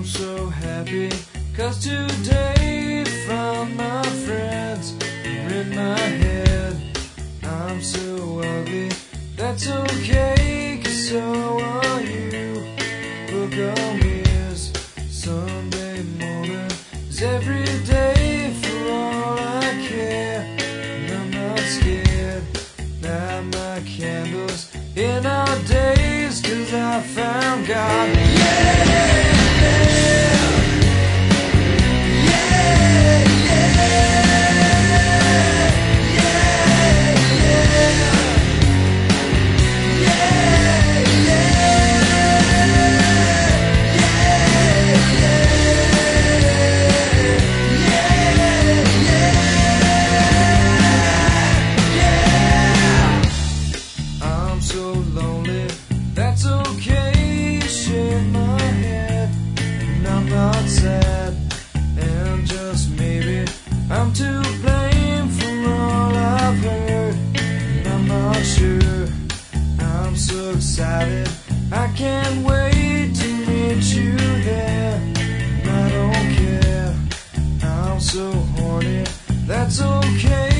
I'm so happy, 'cause today found my friends are in my head. I'm so ugly, that's okay, 'cause so are you. Look on me as Sunday morning is every day for all I care. And I'm not scared, light my candles in our days, 'cause I found God. So lonely, that's okay, shake my head, and I'm not sad, and just maybe I'm to blame for all I've heard, and I'm not sure. I'm so excited, I can't wait to meet you there, and I don't care, I'm so horny, that's okay.